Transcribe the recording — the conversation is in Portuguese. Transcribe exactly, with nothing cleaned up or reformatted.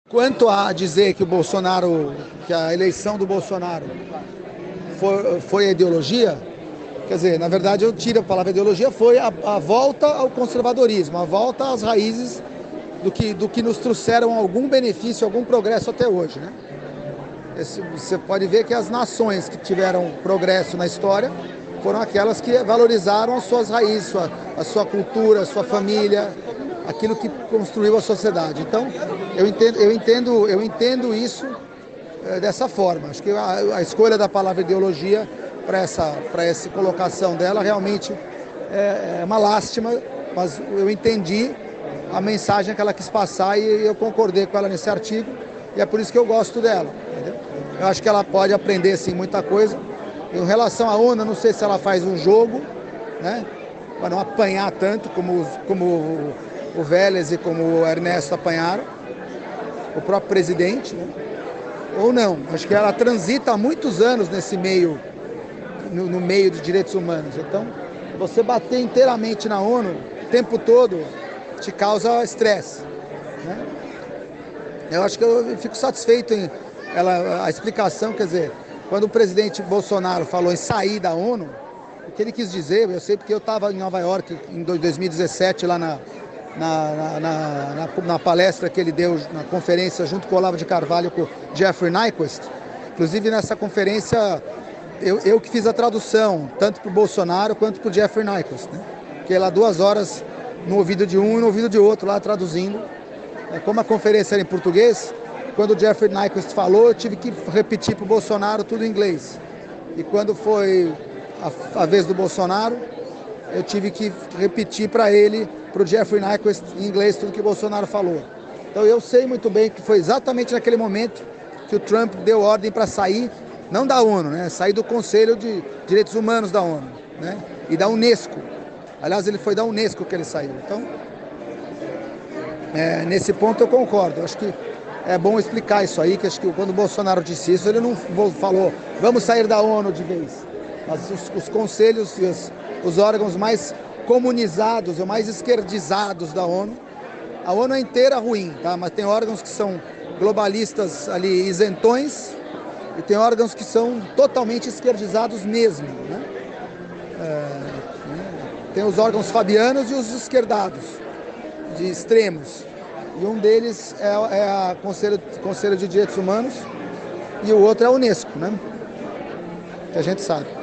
Quanto a dizer que o Bolsonaro, que a eleição do Bolsonaro foi, foi a ideologia, quer dizer, na verdade eu tiro a palavra ideologia, foi a, a volta ao conservadorismo, a volta às raízes do que, do que nos trouxeram algum benefício, algum progresso até hoje, né? Esse, você pode ver que as nações que tiveram progresso na história foram aquelas que valorizaram as suas raízes, sua, a sua cultura, a sua família, aquilo que construiu a sociedade. Então, eu entendo, eu entendo, eu entendo isso é, dessa forma. Acho que a, a escolha da palavra ideologia para essa, para essa colocação dela realmente é, é uma lástima, mas eu entendi a mensagem que ela quis passar e eu concordei com ela nesse artigo e é por isso que eu gosto dela. Entendeu? Eu acho que ela pode aprender sim muita coisa. Em relação à ONU, eu não sei se ela faz um jogo, né, para não apanhar tanto como, como o, o Vélez e como o Ernesto apanharam, o próprio presidente, né, ou não. Acho que ela transita há muitos anos nesse meio, no, no meio de direitos humanos. Então, você bater inteiramente na ONU o tempo todo te causa estresse, né? Eu acho que eu fico satisfeito em ela, a explicação, quer dizer, quando o presidente Bolsonaro falou em sair da ONU, o que ele quis dizer, eu sei porque eu estava em Nova York em dois mil e dezessete, lá na, na, na, na, na palestra que ele deu, na conferência junto com o Olavo de Carvalho, com o Jeffrey Nyquist. Inclusive nessa conferência, eu, eu que fiz a tradução, tanto para o Bolsonaro quanto para o Jeffrey Nyquist, né? Fiquei lá duas horas no ouvido de um e no ouvido de outro, lá traduzindo. Como a conferência era em português, quando o Jeffrey Nyquist falou, eu tive que repetir para o Bolsonaro tudo em inglês. E quando foi a, a vez do Bolsonaro, eu tive que repetir para ele, para o Jeffrey Nyquist, em inglês, tudo que o Bolsonaro falou. Então eu sei muito bem que foi exatamente naquele momento que o Trump deu ordem para sair, não da ONU, né? Sair do Conselho de Direitos Humanos da ONU, né? E da Unesco. Aliás, ele foi da Unesco que ele saiu. Então, é, nesse ponto eu concordo. Acho que é bom explicar isso aí, que acho que quando o Bolsonaro disse isso, ele não falou, vamos sair da ONU de vez. Mas os, os conselhos e os, os órgãos mais comunizados ou mais esquerdizados da ONU, a ONU é inteira ruim, tá? Mas tem órgãos que são globalistas ali, isentões, e tem órgãos que são totalmente esquerdizados mesmo, né? É, tem os órgãos fabianos e os esquerdados, de extremos. E um deles é, é a Conselho, Conselho de Direitos Humanos e o outro é a Unesco, né? Que a gente sabe.